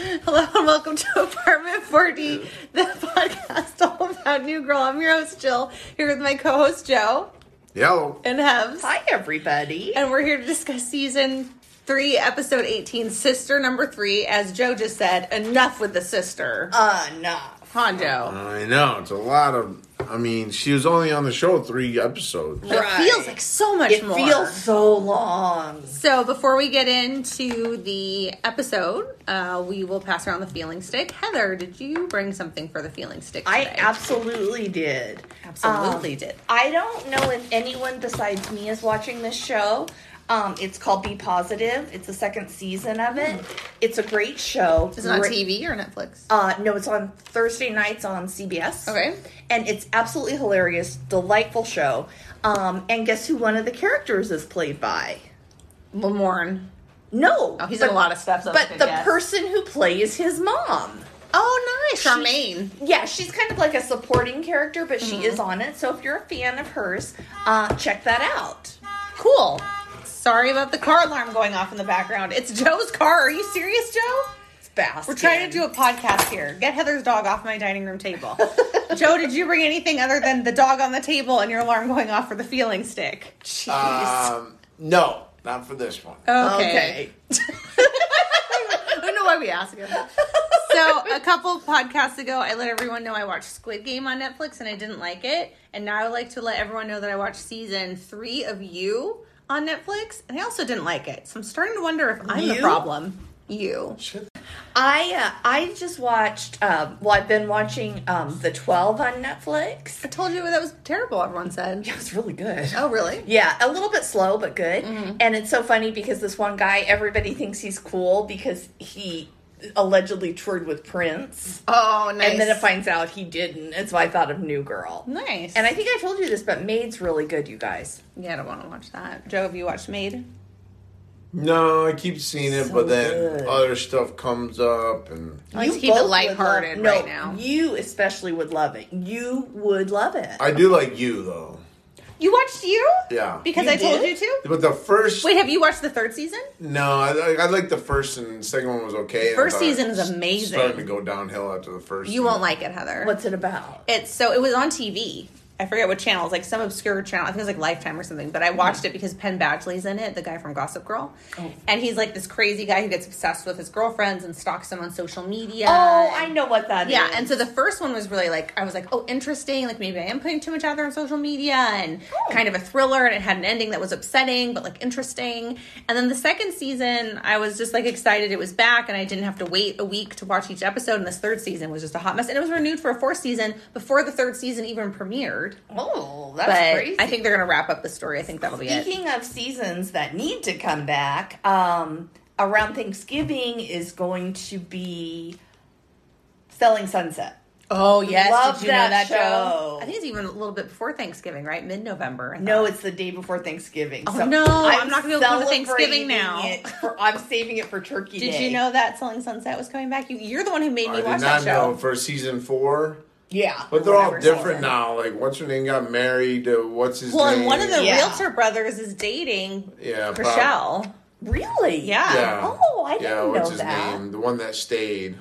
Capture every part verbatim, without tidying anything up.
Hello and welcome to Apartment forty, the podcast all about New Girl. I'm your host, Jill, here with my co-host, Joe. Hello. And Hebs. Hi, everybody. And we're here to discuss season three, episode eighteen, Sister number three. As Joe just said, enough with the sister. Enough. Huh, Joe? I know. It's a lot of... I mean, she was only on the show three episodes. It Right. feels like so much It more. feels so long. So before we get into the episode, uh, we will pass around the feeling stick. Heather, did you bring something for the feeling stick today? I absolutely did. Absolutely Um, did. I don't know if anyone besides me is watching this show. Um, it's called Be Positive. It's the second season of it. It's a great show. Is it on Great- T V or Netflix? Uh, no, it's on Thursday nights on C B S. Okay. And it's absolutely hilarious, delightful show. Um, and guess who one of the characters is played by? Lamorne. No. Oh, he's but, in a lot of stuff. So that's a But good the guess. person who plays his mom. Oh, nice. Charmaine. Yeah, she's kind of like a supporting character, but she Mm-hmm. is on it. So if you're a fan of hers, uh, check that out. Cool. Sorry about the car alarm going off in the background. It's Joe's car. Are you serious, Joe? It's fast. We're trying to do a podcast here. Get Heather's dog off my dining room table. Joe, did you bring anything other than the dog on the table and your alarm going off for the feeling stick? Jeez. Um, no, not for this one. Okay. I don't know why we asked him. So, a couple podcasts ago, I let everyone know I watched Squid Game on Netflix and I didn't like it. And now I would like to let everyone know that I watched season three of You on Netflix, and I also didn't like it. So I'm starting to wonder if I'm the You? problem. You. I uh, I just watched. Um, well, I've been watching um, the twelve on Netflix. I told you that was terrible, everyone said. It was really good. Oh, really? Yeah, a little bit slow, but good. Mm-hmm. And it's so funny because this one guy, everybody thinks he's cool because he allegedly toured with Prince. Oh, nice. And then it finds out he didn't. And so I thought of New Girl. Nice. And I think I told you this, but Maid's really good, you guys. Yeah, I don't want to watch that. Joe, have you watched Maid? No, I keep seeing it, So but then good. other stuff comes up, and Let's You keep it both would lighthearted love- right no, now. You especially would love it. You would love it. I do like You, though. You watched You? Yeah. Because You I told did? you to? But the first... Wait, have you watched the third season? No, I, I like the first, and the second one was okay. and I First thought season it is was amazing. starting to go downhill after the first You season. won't like it, Heather. What's it about? It's so it was on T V. I forget what channel. It's like some obscure channel. I think it was like Lifetime or something. But I watched it because Penn Badgley's in it, the guy from Gossip Girl. Oh. And he's like this crazy guy who gets obsessed with his girlfriends and stalks them on social media. Oh, I know what that is. Yeah, and so the first one was really like, I was like, oh, interesting. Like maybe I am putting too much out there on social media, and Oh. kind of a thriller, and it had an ending that was upsetting, but like interesting. And then the second season, I was just like excited it was back, and I didn't have to wait a week to watch each episode. And this third season was just a hot mess. And it was renewed for a fourth season before the third season even premiered. Oh, that's But crazy. I think they're going to wrap up the story. I think that'll be it. Speaking of seasons that need to come back, um, around Thanksgiving is going to be Selling Sunset. Oh, yes. Love Did you know that that show? show. I think it's even a little bit before Thanksgiving, right? Mid-November. I No, thought. it's the day before Thanksgiving. Oh, no, I'm not gonna be able to come to Thanksgiving celebrating now. it for- I'm saving it for Turkey Did Day. you know that Selling Sunset was coming back? You, you're the one who made me I watch did not that show. know for season four. Yeah. But they're all Whatever different season. now. Like, what's her name got married to what's his Well, name? and one of the Yeah. realtor brothers is dating Yeah, prob- Rochelle. Really? Yeah. Yeah. Oh, I didn't Yeah, know what's his that. name? The one that stayed.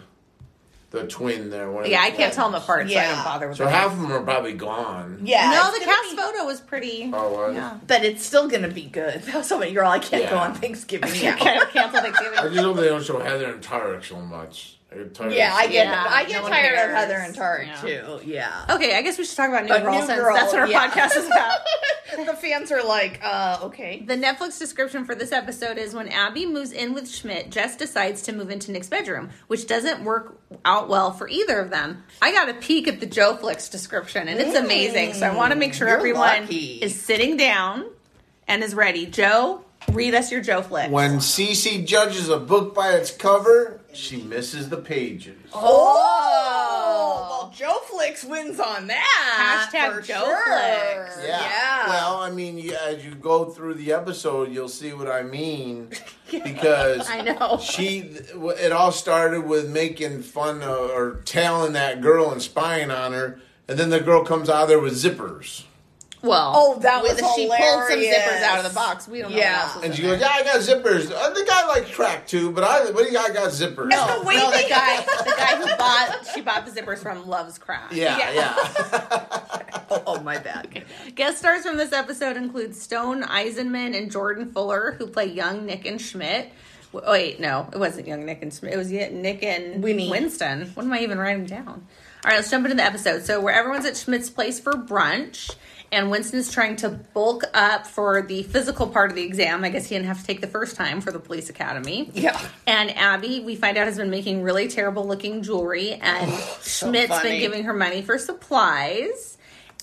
The twin there. one of Yeah, the I can't twins. tell them apart, so I Yeah. don't bother with So them. half of them are probably gone. Yeah. no, it's the gonna cast be- photo was pretty. Oh, was? Yeah. But it's still going to be good. So many girl, I can't go Yeah. on Thanksgiving Yeah, now. kind of cancel I Thanksgiving. just hope they don't show Heather and Tarek so much. I get tired Yeah, of I get Yeah, I get no one tired cares. of Heather and Tarek Yeah. too. Yeah. Okay, I guess we should talk about New But Girl New since Girl, that's what our yeah. podcast is about. The fans are like, uh, okay. The Netflix description for this episode is when Abby moves in with Schmidt, Jess decides to move into Nick's bedroom, which doesn't work out well for either of them. I got a peek at the Joe Flicks description, and it's amazing. So I want to make sure You're everyone lucky. is sitting down and is ready. Joe, read us your Joe Flicks. When Cece judges a book by its cover, she misses the pages. Oh, well, Joe Flicks wins on that. Hashtag for Joe sure. Flicks. Yeah. Well, I mean, you, as you go through the episode, you'll see what I mean. Because I know. she, it all started with making fun of, or tailing that girl and spying on her, and then the girl comes out there with zippers. Well, Oh, that was with- she pulled some hilarious. zippers out of the box. We don't know Yeah. what else was And in she there. goes, yeah, I got zippers. I think I like crack too, but I, but I got zippers. No, the way no, the they- guy, the guy who bought, she bought the zippers from loves crack. Yeah, Yeah. yeah. Oh, oh, my bad. Guest stars from this episode include Stone Eisenman and Jordan Fuller, who play young Nick and Schmidt. W- Wait, no, it wasn't young Nick and Schmidt. It was yet Nick and Winnie. Winston. What am I even writing down? All right, let's jump into the episode. So, where everyone's at Schmidt's place for brunch, and Winston's trying to bulk up for the physical part of the exam. I guess he didn't have to take the first time for the police academy. Yeah. And Abby, we find out, has been making really terrible looking jewelry, and so Schmidt's been funny. giving her money for supplies.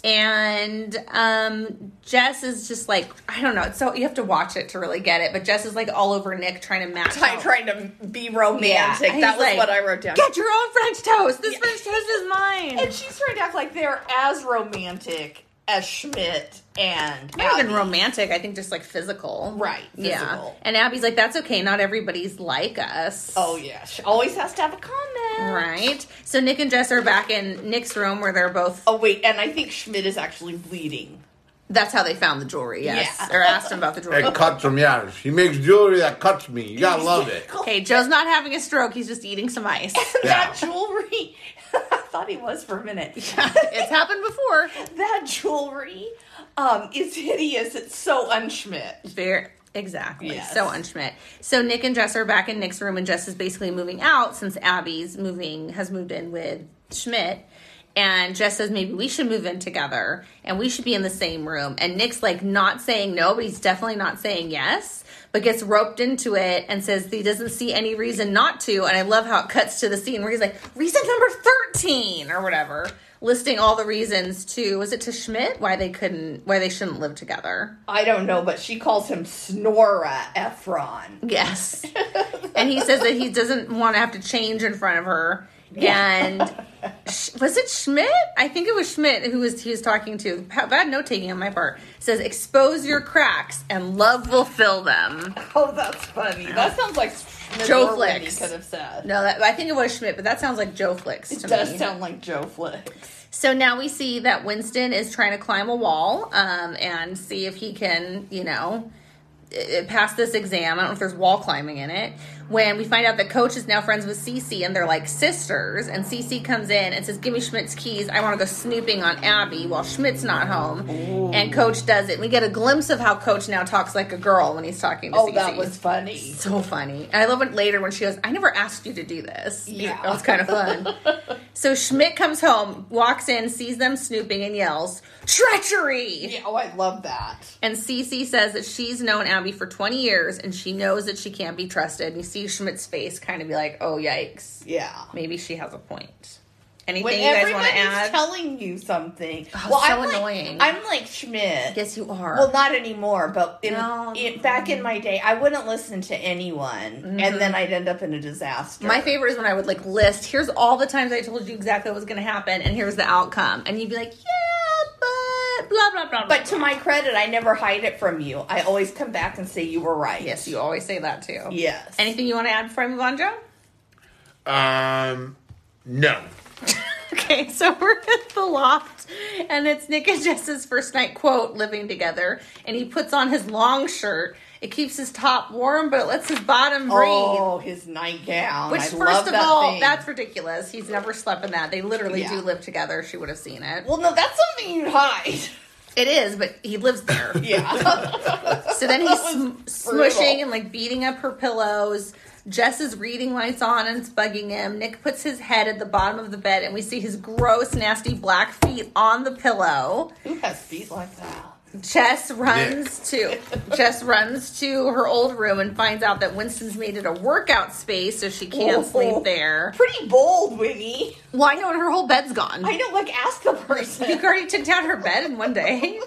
And um, Jess is just like, I don't know. It's so you have to watch it to really get it. But Jess is like all over Nick, trying to match. Try, out. trying to be romantic. He's That was like, what I wrote down. Get your own French toast. This Yeah. French toast is mine. And she's trying to act like they're as romantic as Schmidt and Not even Abby. romantic. I think just like physical. Right, Yeah. physical. And Abby's like, that's okay. Not everybody's like us. Oh, yeah. She always has to have a comment. Right. So Nick and Jess are back in Nick's room where they're both. Oh, wait. And I think Schmidt is actually bleeding. That's how they found the jewelry. Yes. Yeah. Or asked him about the jewelry. It cuts him, yeah. He makes jewelry that cuts me. You gotta love it. Okay, Joe's not having a stroke. He's just eating some ice. That jewelry. I thought he was for a minute. It's happened before. That jewelry um, is hideous. It's so unschmidt. Very exactly. Yes. So unschmidt. So Nick and Jess are back in Nick's room, and Jess is basically moving out since Abby's moving has moved in with Schmidt. And Jess says maybe we should move in together and we should be in the same room. And Nick's like not saying no, but he's definitely not saying yes, but gets roped into it and says he doesn't see any reason not to. And I love how it cuts to the scene where he's like, reason number thirteen or whatever, listing all the reasons to, was it to Schmidt? Why they couldn't, why they shouldn't live together. I don't know, but she calls him Snora Ephron. Yes. And he says that he doesn't want to have to change in front of her. And sh- was it Schmidt? I think it was Schmidt who was he was talking to. Bad note taking on my part. Says expose your cracks and love will fill them. Oh, that's funny. That sounds like Schmidt Joe or Whitney Flicks. could have said. No, that, I think it was Schmidt, but that sounds like Joe Flicks to It does me. sound like Joe Flicks. So now we see that Winston is trying to climb a wall um, and see if he can, you know, i- pass this exam. I don't know if there's wall climbing in it. When we find out that Coach is now friends with Cece and they're like sisters, and Cece comes in and says, give me Schmidt's keys. I want to go snooping on Abby while Schmidt's not home. Ooh. And Coach does it. We get a glimpse of how Coach now talks like a girl when he's talking to Oh, Cece. that was funny. So funny. And I love it later when she goes, I never asked you to do this. Yeah. That was kind of fun. So Schmidt comes home, walks in, sees them snooping, and yells, treachery! Yeah, oh, I love that. And Cece says that she's known Abby for twenty years, and she knows that she can't be trusted. And you see Schmidt's face kind of be like, oh, yikes. Yeah. Maybe she has a point. Anything When you guys want everybody's to add? telling you something. Oh, well, so I'm like, annoying. I'm like Schmidt. Yes, you are. Well, not anymore, but in, No. in, back in my day, I wouldn't listen to anyone, and then I'd end up in a disaster. My favorite is when I would like list, here's all the times I told you exactly what was going to happen, and here's the outcome. And you'd be like, yeah, but blah, blah, blah, blah. But to my credit, I never hide it from you. I always come back and say you were right. Yes, you always say that too. Yes. Anything you want to add before I move on, Joe? Um, no. Okay, so we're at the loft, and it's Nick and Jess's first night, quote, living together, and he puts on his long shirt. It keeps his top warm, but it lets his bottom breathe. Oh, his nightgown. Which, I first love of that all, thing. that's ridiculous. He's never slept in that. They literally Yeah. do live together. She would have seen it. Well, no, that's something you'd hide. It is, but he lives there. Yeah. So then he's That sm- was brutal. smushing and like beating up her pillows. Jess's reading lights on and it's bugging him. Nick puts his head at the bottom of the bed and we see his gross, nasty black feet on the pillow. Who has feet like that? Jess runs to Jess runs to her old room and finds out that Winston's made it a workout space, so she can't Whoa. sleep there. Pretty bold, Winnie. Well, I know, and her whole bed's gone. I know, like, ask the person. You already took down her bed in one day.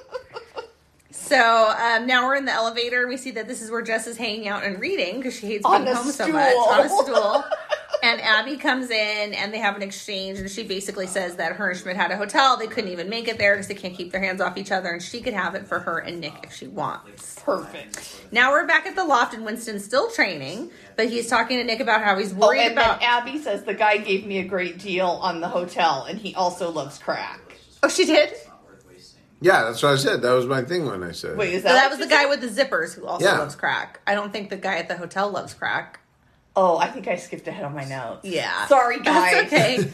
So um, now we're in the elevator and we see that this is where Jess is hanging out and reading because she hates On being a home so stool. much. On a stool. And Abby comes in and they have an exchange and she basically says that her and Schmidt had a hotel. They couldn't even make it there because they can't keep their hands off each other and she could have it for her and Nick if she wants. Perfect. Now we're back at the loft and Winston's still training, but he's talking to Nick about how he's Oh, worried and about... then Abby says the guy gave me a great deal on the hotel, and he also loves crack. Oh, she did? Yeah, that's what I said. That was my thing when I said. Wait, is So that that what was you the guy said? with the zippers who also Yeah. loves crack. I don't think the guy at the hotel loves crack. Oh, I think I skipped ahead on my notes. Yeah. Sorry, guys. That's okay.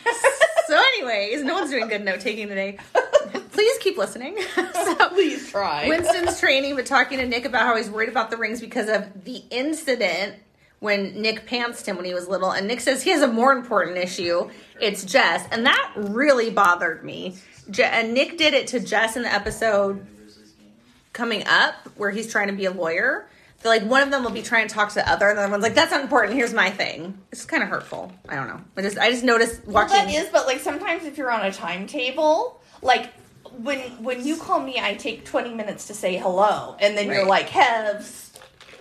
So anyways, no one's doing good note taking today. Please keep listening. So, Please try. Winston's training, but talking to Nick about how he's worried about the rings because of the incident when Nick pantsed him when he was little. And Nick says he has a more important issue. It's Jess. And that really bothered me. Je- and Nick did it to Jess in the episode coming up where he's trying to be a lawyer. So, like, one of them will be trying to talk to the other, and the other one's like, that's not important, here's my thing. It's kind of hurtful. I don't know. I just I just noticed Well, watching... that is, but like sometimes if you're on a timetable, like when when you call me, I take twenty minutes to say hello, and then you're Right. like, Hevs.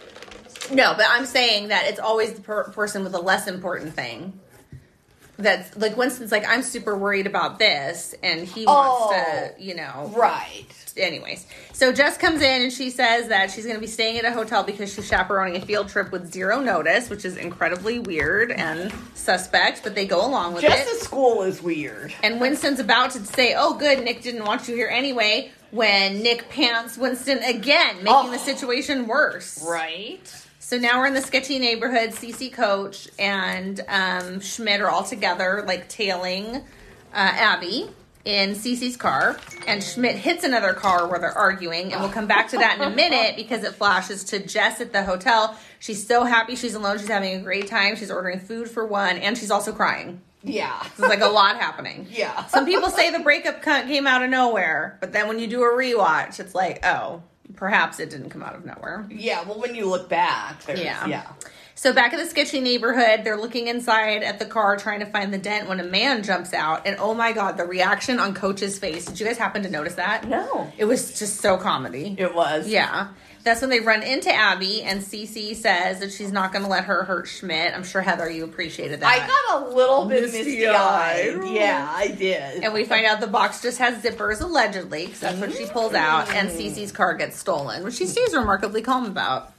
No, but I'm saying that it's always the per- person with a less important thing. That's, like, Winston's like, I'm super worried about this, and he wants Oh. to, you know... Right. Anyways, so Jess comes in and she says that she's going to be staying at a hotel because she's chaperoning a field trip with zero notice, which is incredibly weird and suspect, but they go along with it. Jess's school is weird. And Winston's about to say, oh, good, Nick didn't want you here anyway, when Nick pants Winston again, making Oh. the situation worse. Right. So now we're in the sketchy neighborhood. Cece, Coach, and um, Schmidt are all together, like, tailing uh, Abby in Cece's car. And Schmidt hits another car where they're arguing. And we'll come back to that in a minute because it flashes to Jess at the hotel. She's so happy she's alone. She's having a great time. She's ordering food for one. And she's also crying. Yeah. There's, like, a lot happening. Yeah. Some people say the breakup cunt came out of nowhere. But then when you do a rewatch, it's like, oh, perhaps it didn't come out of nowhere. Yeah, well, when you look back, there's, Yeah. yeah. So back at the sketchy neighborhood, they're looking inside at the car trying to find the dent when a man jumps out. And oh my God, the reaction on Coach's face. Did you guys happen to notice that? No. It was just so comedy. It was. Yeah. That's when they run into Abby and Cece says that she's not going to let her hurt Schmidt. I'm sure, Heather, you appreciated that. I got a little bit Misty-eyed. misty-eyed. Yeah, I did. And we find out the box just has zippers, allegedly, because that's what she pulls out, and Cece's car gets stolen, which she stays remarkably calm about.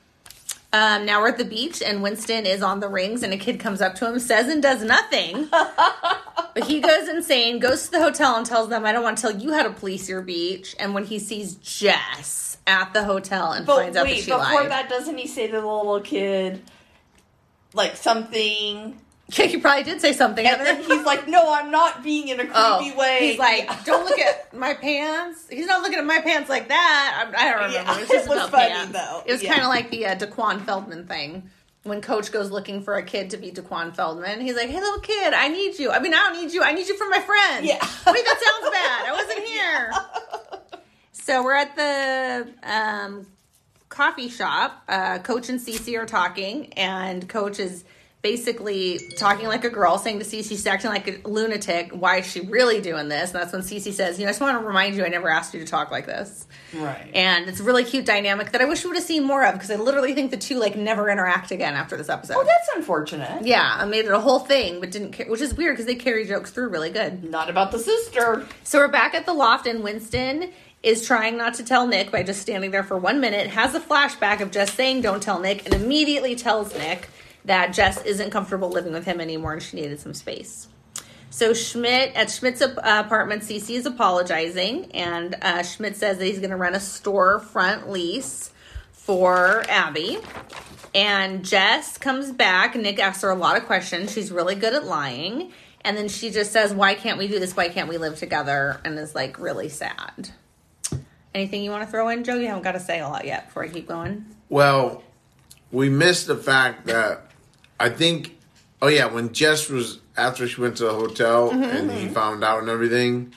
Um, now we're at the beach, and Winston is on the rings, and a kid comes up to him, says and does nothing. But he goes insane, goes to the hotel and tells them, I don't want to tell you how to police your beach. And when he sees Jess at the hotel and But finds out that wait, she before lied. that, doesn't he say to the little kid, like, something... Yeah, he probably did say something. And then he's like, no, I'm not being in a creepy Oh, way. he's like, don't look at my pants. He's not looking at my pants like that. I, I don't remember. Yeah, it was just it was about funny, pants. though. It was Yeah. kind of like the uh, Daquan Feldman thing. When Coach goes looking for a kid to be Daquan Feldman, he's like, hey, little kid, I need you. I mean, I don't need you. I need you for my friend. Yeah. Wait, that sounds bad. I wasn't here. So we're at the um, coffee shop. Uh, Coach and Cece are talking, and Coach is basically talking like a girl, saying to Cece she's acting like a lunatic. Why is she really doing this? And that's when Cece says, you know, I just want to remind you I never asked you to talk like this. Right. And it's a really cute dynamic that I wish we would have seen more of, because I literally think the two, like, never interact again after this episode. Oh, that's unfortunate. Yeah, I made it a whole thing, but didn't care, which is weird because they carry jokes through really good. Not about the sister. So we're back at the loft, and Winston is trying not to tell Nick by just standing there for one minute, has a flashback of Jess saying don't tell Nick, and immediately tells Nick that Jess isn't comfortable living with him anymore and she needed some space. So Schmidt, at Schmidt's uh, apartment, Cece is apologizing, and uh, Schmidt says that he's going to rent a storefront lease for Abby. And Jess comes back. Nick asks her a lot of questions. She's really good at lying. And then she just says, why can't we do this? Why can't we live together? And is, like, really sad. Anything you want to throw in, Joe? You haven't got to say a lot yet before I keep going. Well, we missed the fact that I think, oh yeah, when Jess was, after she went to the hotel Mm-hmm, and he found out and everything,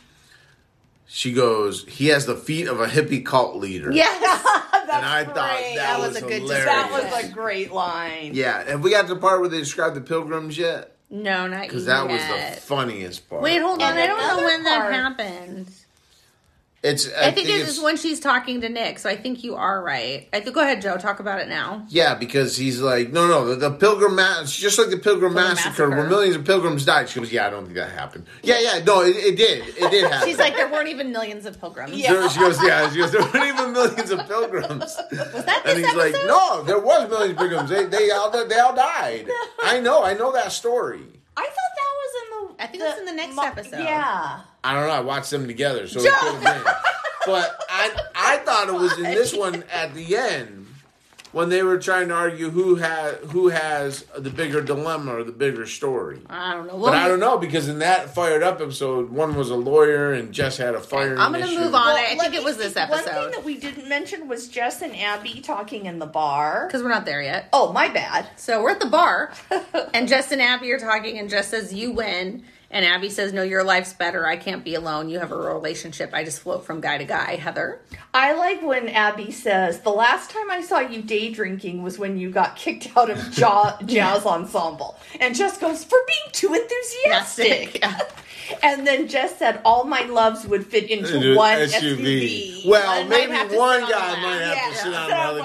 she goes, he has the feet of a hippie cult leader. Yes! That's And I thought great. that, That was was, a good hilarious. That was a great line. Yeah, have we got to the part where they described the pilgrims yet? No, not yet. Because that was the funniest part. Wait, hold on. And I don't know another when part- that happened. It's. I, I, think, it is when she's talking to Nick, so I think you are right. I think. Go ahead, Joe. Talk about it now. Yeah, because he's like, no, no, the, the Pilgrim Massacre, it's just like the Pilgrim, Pilgrim Massacre, Massacre. where millions of pilgrims died. She goes, yeah, I don't think that happened. Yeah, yeah, no, it, it did. It did happen. She's like, there weren't even millions of pilgrims. Yeah. She goes, yeah, she goes, there weren't even millions of pilgrims. Was that And this he's like, episode? no, there was millions of pilgrims. They, they, all, they all died. I know, I know that story. I thought that was in the I think it's in the next Mo- episode. Yeah. I don't know. I watched them together, so it Joe! could have been. But I I thought it was in this one at the end when they were trying to argue who had who has the bigger dilemma or the bigger story. I don't know. But Well, I don't know because in that fired up episode, one was a lawyer and Jess had a fire. I'm gonna issue. move on. Well, I let think me it was see. this One thing episode. that we didn't mention was Jess and Abby talking in the bar. Because we're not there yet. Oh, my bad. So we're at the bar, and Jess and Abby are talking, and Jess says, "You win." And Abby says, "No, your life's better. I can't be alone. You have a relationship. I just float from guy to guy." Heather? I like when Abby says, the last time I saw you day drinking was when you got kicked out of ja- jazz ensemble. And Jess goes, for being too enthusiastic. Yeah. And then Jess said, all my loves would fit into Into one S S U U V. V. Well, One might maybe have to one sit on guy the might lap. have to Yeah. sit on Sit the on other one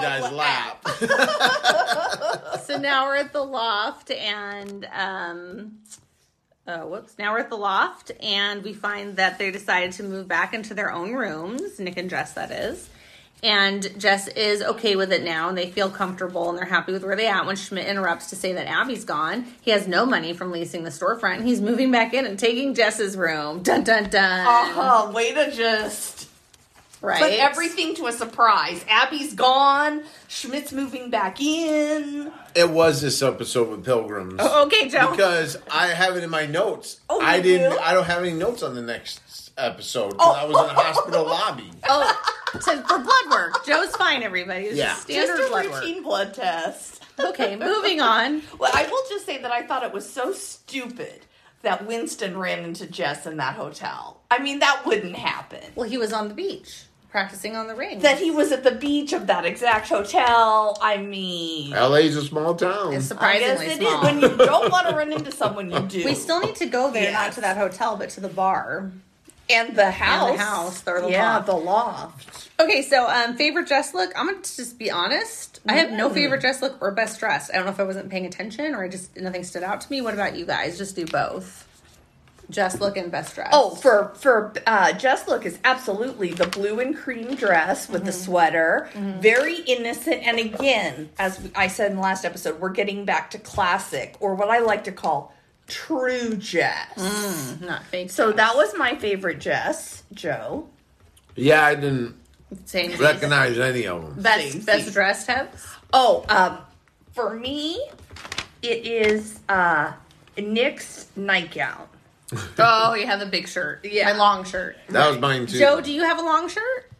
guy's lap. So now we're at the loft, and um, oh, whoops! Now we're at the loft, and we find that they decided to move back into their own rooms. Nick and Jess, that is. And Jess is okay with it now, and they feel comfortable, and they're happy with where they at. When Schmidt interrupts to say that Abby's gone, he has no money from leasing the storefront, and he's moving back in and taking Jess's room. Dun dun dun. Uh-huh, way to just right? put everything to a surprise. Abby's gone. Schmidt's moving back in. It was this episode with Pilgrims. Oh, okay, Joe. Because I have it in my notes. Oh, I you didn't. do? I don't have any notes on the next episode because I was in a hospital lobby. Oh, so for blood work. Joe's fine, everybody. It's Yeah. just standard Just a blood work. routine blood test. Okay, moving on. Well, I will just say that I thought it was so stupid that Winston ran into Jess in that hotel. I mean, that wouldn't happen. Well, he was on the beach practicing on the ring. That he was at the beach of that exact hotel. I mean, L A's a small town. It's I guess surprisingly it small. is. When you don't want to run into someone, you do. We still need to go there, Yes. not to that hotel, but to the bar. and the house, And the house, or the yeah, loft. the loft. Okay, so um, favorite dress look. I'm gonna just be honest. I have no favorite dress look or best dress. I don't know if I wasn't paying attention or I just nothing stood out to me. What about you guys? Just do both. Dress look and best dress. Oh, for for uh, Jess look is absolutely the blue and cream dress with the sweater, very innocent. And again, as I said in the last episode, we're getting back to classic, or what I like to call true Jess. not fake. So that was my favorite Jess, Joe. Yeah, I didn't same recognize any of them. best Same best seat. dress tips. Oh, um, for me, it is uh, Nick's nightgown. Oh, you have the big shirt. Yeah. My long shirt. That was mine too. Joe, do you have a long shirt?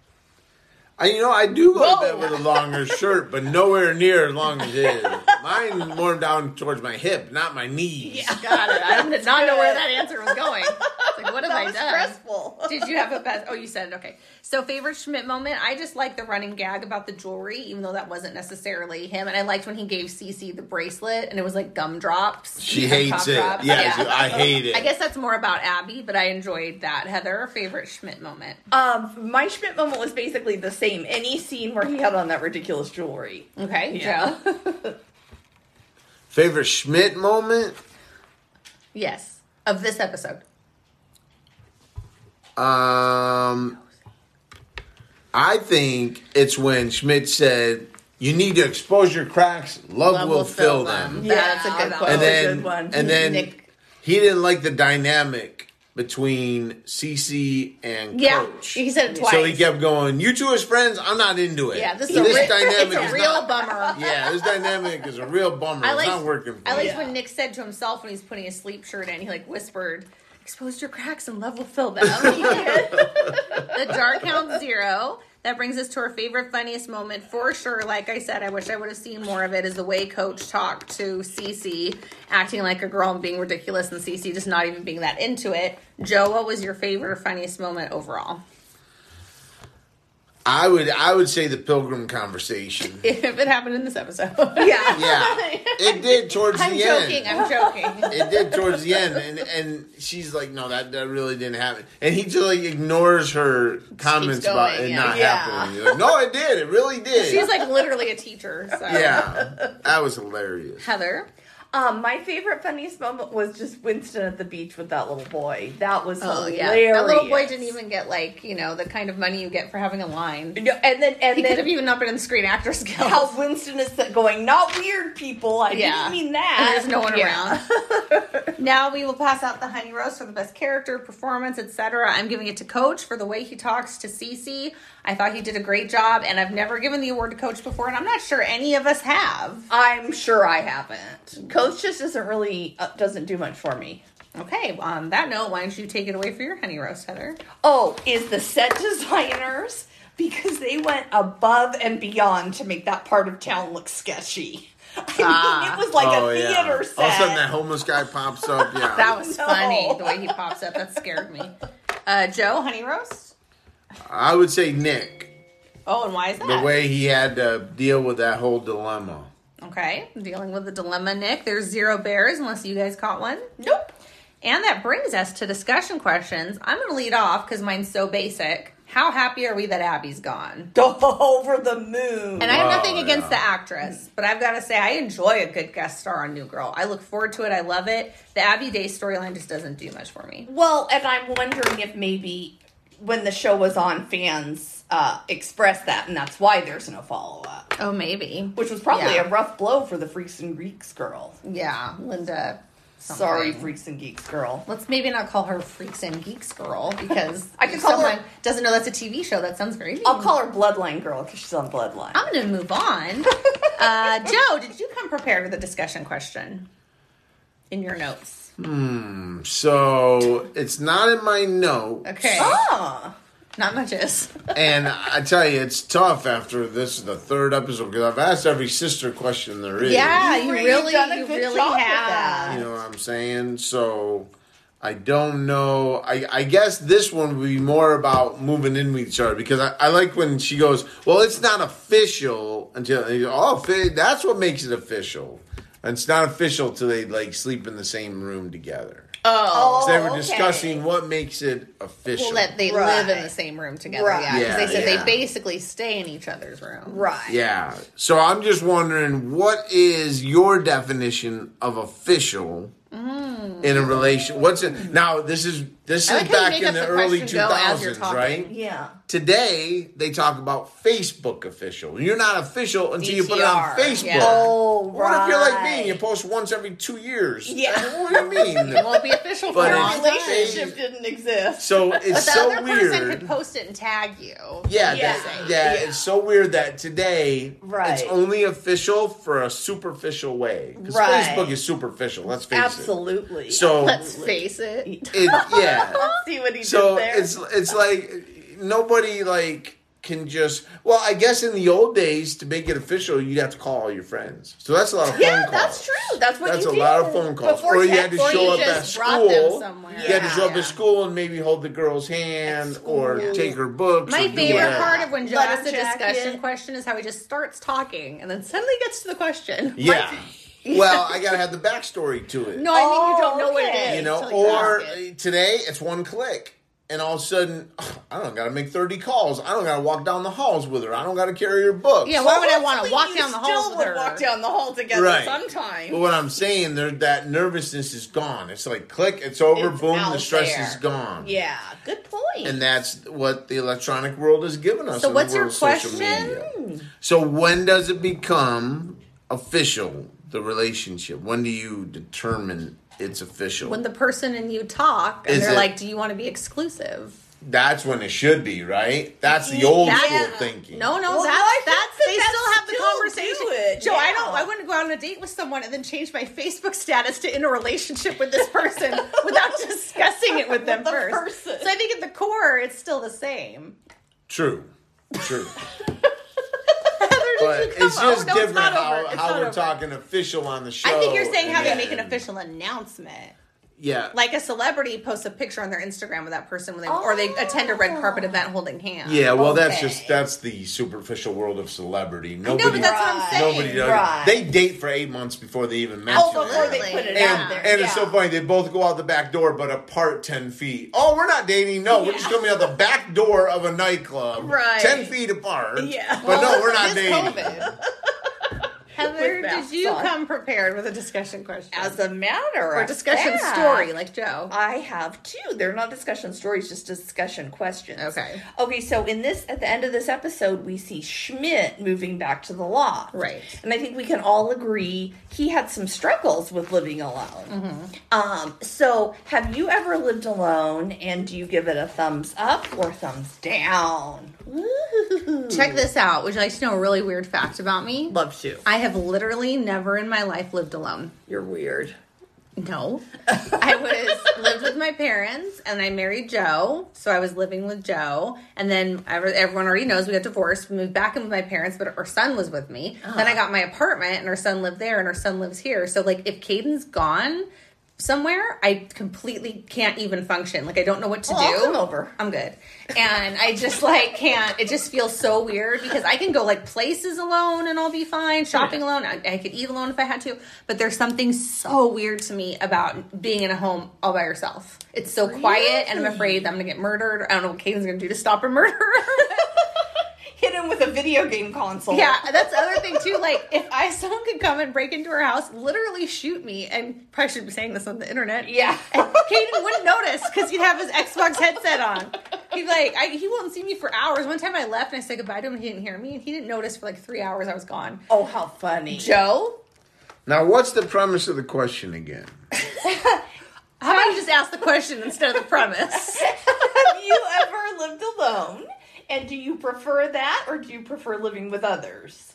I, you know, I do go Whoa. to bed with a longer shirt, but nowhere near as long as his. Mine more down towards my hip, not my knees. Got it. I did not know where that answer was going. It's like, what have That I was done? stressful. Did you have a best? Oh, you said it. Okay. So, favorite Schmidt moment. I just like the running gag about the jewelry, even though that wasn't necessarily him. And I liked when he gave Cece the bracelet, and it was like gumdrops. She and hates cough it. drops. Yeah, she- I hate it. I guess that's more about Abby, but I enjoyed that. Heather, favorite Schmidt moment. Um, my Schmidt moment was basically the same. Any scene where he had on that ridiculous jewelry. Okay, Yeah. Joe. Favorite Schmidt moment? Yes, of this episode. Um, I think it's when Schmidt said, "You need to expose your cracks. Love, will, fill them." That's a Yeah, good that quote. And was a then, good one. and then Nick- he didn't like the dynamic between Cece and Yeah, Coach. he said it twice. So he kept going, "You two as friends, I'm not into it." Yeah, this is this a, re- dynamic it's a is real not, bummer. Yeah, this dynamic is a real bummer. I It's liked, not working for I liked me. when Nick said to himself when he's putting his sleep shirt in, he like whispered, "Expose your cracks and love will fill them." The jar count zero. That brings us to our favorite, funniest moment for sure. Like I said, I wish I would have seen more of it. Is the way Coach talked to Cece, acting like a girl and being ridiculous, and Cece just not even being that into it. Joe, what was your favorite or funniest moment overall? I would, I would say the Pilgrim conversation. If it happened in this episode. Yeah. Yeah, it did towards I'm the joking. end. I'm joking. It did towards the end, and and she's like, "No, that, that really didn't happen." And he just like ignores her comments going, about it yeah. not Yeah. happening. He's like, "No, it did. It really did." She's like literally a teacher. So. "Yeah, that was hilarious." Heather. Um, my favorite funniest moment was just Winston at the beach with that little boy. That was Oh hilarious. yeah, that little boy didn't even get like you know the kind of money you get for having a line. No, and then and He could have then even not been in Screen Actors Guild. how Winston is going, not weird people. I Yeah. didn't mean that. And there's no one Yeah. around. Now we will pass out the Honey Roast for the best character, performance, et cetera. I'm giving it to Coach for the way he talks to Cece. I thought he did a great job, and I've never given the award to Coach before, and I'm not sure any of us have. I'm sure I haven't. Coach just doesn't really, uh, doesn't do much for me. Okay, on that note, why don't you take it away for your Honey Roast, Heather? Oh, is the set designers, because they went above and beyond to make that part of town look sketchy. I Ah. mean, it was like Oh, a yeah. theater set. All of a sudden, that homeless guy pops up. Yeah. That was No. funny, the way he pops up. That scared me. Uh, Joe, Honey Roast? I would say Nick. Oh, and why is that? The way he had to deal with that whole dilemma. Okay, dealing with the dilemma, Nick. There's zero bears unless you guys caught one. Nope. And that brings us to discussion questions. I'm going to lead off because mine's so basic. How happy are we that Abby's gone? Over the moon. And I have Wow, nothing against yeah. the actress, but I've got to say I enjoy a good guest star on New Girl. I look forward to it. I love it. The Abby Day storyline just doesn't do much for me. Well, and I'm wondering if maybe when the show was on, fans uh, expressed that, and that's why there's no follow-up. Oh, maybe. Which was probably Yeah. a rough blow for the Freaks and Geeks girl. Yeah, Linda. something. Sorry, Freaks and Geeks girl. Let's maybe not call her Freaks and Geeks Girl because I if could call her- someone doesn't know that's a T V show. That sounds very mean. I'll call her Bloodline girl because she's on Bloodline. I'm going to move on. uh, Joe, did you come prepared with a discussion question in your notes? So it's not in my note. Okay. Ah. Not much is. And I tell you, it's tough after this is the third episode because I've asked every sister question there is. Yeah, You've you really really, done a you good really job with have. that. You know what I'm saying? So I don't know. I, I guess this one would be more about moving in with each other because I, I like when she goes, well, it's not official until, and you go, oh, fi- that's what makes it official. And it's not official till they like sleep in the same room together. Oh. So they were okay. discussing what makes it official. Well, that they Right. live in the same room together. Right. Yeah, because Yeah, they said yeah. they basically stay in each other's room. Right. Yeah. So I'm just wondering, what is your definition of official in a relation? What's it now? This is this I is like how you back make in up the the early question two go as you're thousands, talking. right? Yeah. Today they talk about Facebook official. You're not official until you put it on D T R, Facebook. yeah. Oh, What right. if you're like me and you post once every two years? Yeah. What do you mean? It won't be official for But a Your long it's- time. relationship didn't exist. So But it's the so other person weird. could post it and tag you. Yeah, Yeah. that, yeah, Yeah. it's so weird that today Right. it's only official for a superficial way. Because Right. Facebook is superficial, let's face Absolutely. it. So, Let's face it. it, yeah. Let's see what he So did there. it's it's like nobody like can just, well, I guess in the old days to make it official you'd have to call all your friends. So that's a lot of phone yeah, calls. that's true. That's what That's you a did. lot of phone calls. Before Or you had to text. Or show you up just at brought them school. somewhere. You had to show up Yeah. at school and maybe hold the girl's hand or school. take her books. My or do favorite whatever. part of when Joe Letter asks a discussion jacket. question is how he just starts talking and then suddenly gets to the question. Yeah. Well, I gotta have the backstory to it. No, I mean you don't know Oh, what it okay. is. You know, until you or ask it. today it's one click. And all of a sudden, I don't gotta make thirty calls. I don't gotta walk down the halls with her. I don't gotta carry her books. Yeah, why would I want to Hopefully walk you down the still halls with would her? walk down the hall together Right. sometime. But what I'm saying, there that nervousness is gone. It's like click, it's over, It's boom, the out stress there. is gone. Yeah, good point. And that's what the electronic world has given us. So in what's the your world of social question? media. So when does it become official, the relationship? When do you determine it's official? When the person and you talk and Is they're it- like, do you want to be exclusive? That's when it should be, right? That's the old That- school thinking. No, no, Well, that's, no, I think that's, that they that's still have the still conversation. do it, Joe, I yeah. don't, I wouldn't go out on a date with someone and then change my Facebook status to in a relationship with this person without discussing it with them With the first. person. So I think at the core, it's still the same. True. True. Heather, did But you come it's over? just No, it's different not how, over. It's how not we're over. talking official on the show. I think you're saying how they and make an then- official announcement. Yeah. Like a celebrity posts a picture on their Instagram with that person when they, or they attend a red carpet event holding hands. Yeah, well, that's Okay. just that's the superficial world of celebrity. know, Nobody, but that's what I'm saying. nobody does. Right. They date for eight months before they even mention Oh, before it. they Absolutely. put it And- out there. And it's yeah. so funny. They both go out the back door, but apart ten feet. Oh, we're not dating. No, we're just coming out the back door of a nightclub, Right. ten feet apart. Yeah. but no, we're not It's dating. COVID. Heather, masks did you on. come prepared with a discussion question? As a matter or of discussion fact, story like Joe? I have two. They're not discussion stories, just discussion questions. Okay. Okay, so in this, at the end of this episode, we see Schmidt moving back to the loft. Right. And I think we can all agree he had some struggles with living alone. Mm-hmm. Um, so have you ever lived alone, and do you give it a thumbs up or thumbs down? Woo. Check this out. Would you like to know a really weird fact about me? Love to. I have literally never in my life lived alone. You're weird. No. I was lived with my parents and I married Joe. So I was living with Joe. And then everyone already knows we got divorced. We moved back in with my parents, but our son was with me. Uh-huh. Then I got my apartment and our son lived there and our son lives here. So like if Caden's gone somewhere, I completely can't even function. Like I don't know what to well, do. I'll come over. I'm good. And I just like can't, it just feels so weird because I can go like places alone and I'll be fine. Shopping alone. I, I could eat alone if I had to. But there's something so weird to me about being in a home all by yourself. It's so really? quiet and I'm afraid that I'm going to get murdered. I don't know what Caden's going to do to stop a murderer. Hit him with a video game console. Yeah, that's the other thing too. Like, if I someone could come and break into our house, literally shoot me, and probably should be saying this on the internet. Yeah, and Caden wouldn't notice because he'd have his Xbox headset on. He'd be like, I, he won't see me for hours. One time I left and I said goodbye to him, and he didn't hear me, and he didn't notice for like three hours I was gone. Oh, how funny, Joe. Now, what's the premise of the question again? How about you just ask the question instead of the premise? Have you ever lived alone? And do you prefer that, or do you prefer living with others?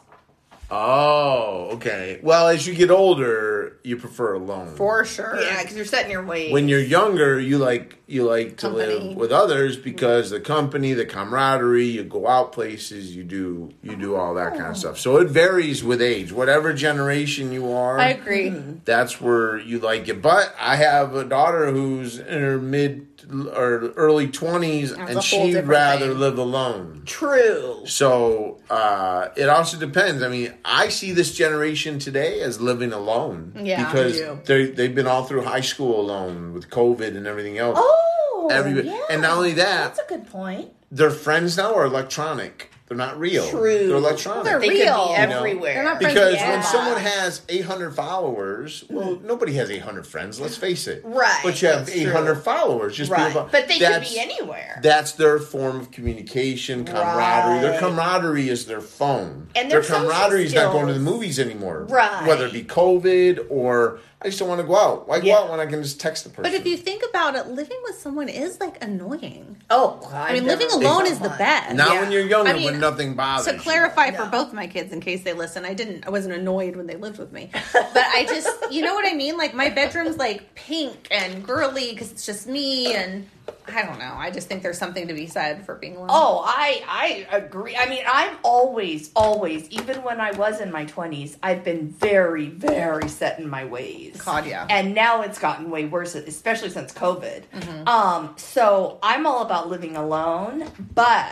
Oh, okay. Well, as you get older, you prefer alone. For sure. Yeah, because you're set in your ways. When you're younger, you like you like to Company. live with others because the company, the camaraderie, you go out places, you do you do all that kind of stuff. So it varies with age. Whatever generation you are, I agree. that's where you like it. But I have a daughter who's in her mid or early twenties, and she'd rather thing. live alone. True. So uh, it also depends. I mean, I see this generation today as living alone. Yeah, because I do. they they've been all through high school alone with COVID and everything else. Oh, Everybody, yeah. and not only that, That's a good point. their friends now are electronic. They're not real. True. They're electronic. They're They real. could be You know? everywhere. They're not friends Because with when everybody. someone has eight hundred followers, well, nobody has eight hundred friends, let's face it. Right, But you have that's eight hundred true. followers. Just Right. people, But they could that's- be anywhere. That's their form of communication, camaraderie. Their Right. camaraderie is their phone. And their their social camaraderie is not going to the skills. movies anymore. Right. Whether it be COVID or I just don't want to go out. Why go Yeah. out when I can just text the person? But if you think about it, living with someone is like annoying. Oh, I mean, living alone is the best. Not Yeah. when you're younger, I mean, when nothing bothers To you. clarify for No. both my kids, in case they listen, I didn't. I wasn't annoyed when they lived with me, but I just, you know what I mean. Like my bedroom's like pink and girly because it's just me, and I don't know. I just think there's something to be said for being alone. Oh, I I agree. I mean, I've always, always, even when I was in my twenties, I've been very, very set in my ways. God, yeah. And now it's gotten way worse, especially since COVID. Um, so I'm all about living alone, but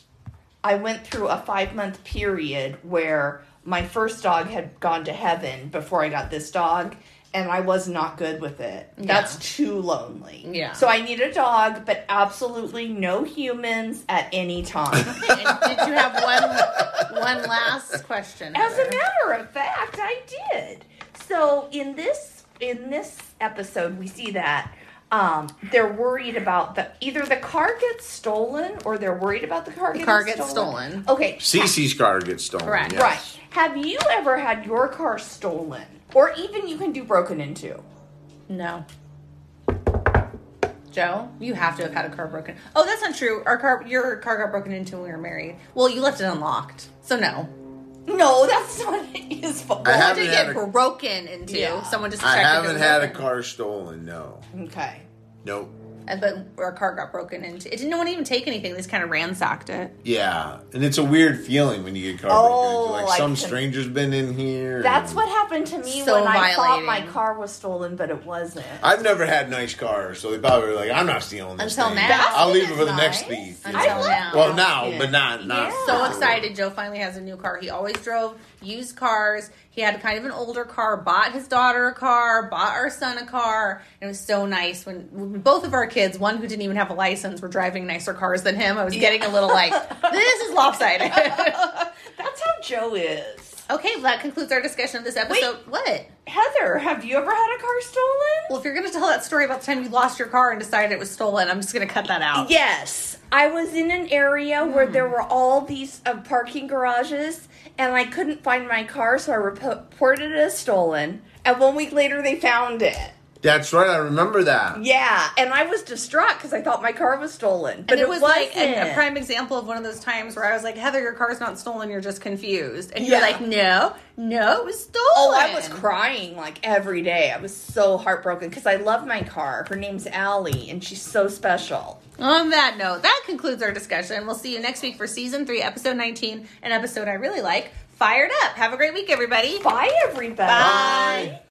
I went through a five month period where my first dog had gone to heaven before I got this dog. And I was not good with it. Yeah. That's too lonely. Yeah. So I need a dog, but absolutely no humans at any time. And did you have one one last question? As a Heather? matter of fact, I did. So in this in this episode, we see that um, they're worried about the either the car gets stolen or they're worried about the car The getting car gets stolen. stolen. Okay, Cece's car gets stolen. Correct. yes. right. Have you ever had your car stolen, or even you can do broken into? No. Joe, you have to have had a car broken. Oh, that's not true. Our car, your car got broken into when we were married. Well, you left it unlocked, so no. No, that's not his fault. I Well, it haven't did had get a- broken into. Yeah. Someone just I checked if it haven't was had a broken. car stolen, no. Okay. Nope. And, but our car got broken into. It didn't no one even take anything. They just kind of ransacked it. Yeah, and it's a weird feeling when you get car Oh, broken into. Like I some can- stranger's been in here. That's and- what happened to me So when I thought violating. my car was stolen, but it wasn't. I've never had nice cars, so they probably were like, "I'm not stealing this Until thing. now. I'll leave it That's for the next nice. thief." you Until know? I now. Well, now, Yeah. but not not. Yeah. So before. excited. Joe finally has a new car. He always drove used cars. He had kind of an older car, bought his daughter a car, bought our son a car. And it was so nice when, when both of our kids, one who didn't even have a license, were driving nicer cars than him. I was getting a little like, this is lopsided. That's how Joe is. Okay, well, that concludes our discussion of this episode. Wait. What? Heather, have you ever had a car stolen? Well, if you're going to tell that story about the time you lost your car and decided it was stolen, I'm just going to cut that out. Yes. I was in an area mm. where there were all these uh, parking garages, and I couldn't find my car, so I rep- reported it as stolen. And one week later, they found it. That's right, I remember that. Yeah, and I was distraught because I thought my car was stolen. But and it, it was wasn't. like a, a prime example of one of those times where I was like, Heather, your car's not stolen, you're just confused. And Yeah. you're like, no, no, it was stolen. Oh, I was crying like every day. I was so heartbroken because I love my car. Her name's Allie, and she's so special. On that note, that concludes our discussion. We'll see you next week for season three, episode nineteen, an episode I really like, Fired Up. Have a great week, everybody. Bye, everybody. Bye.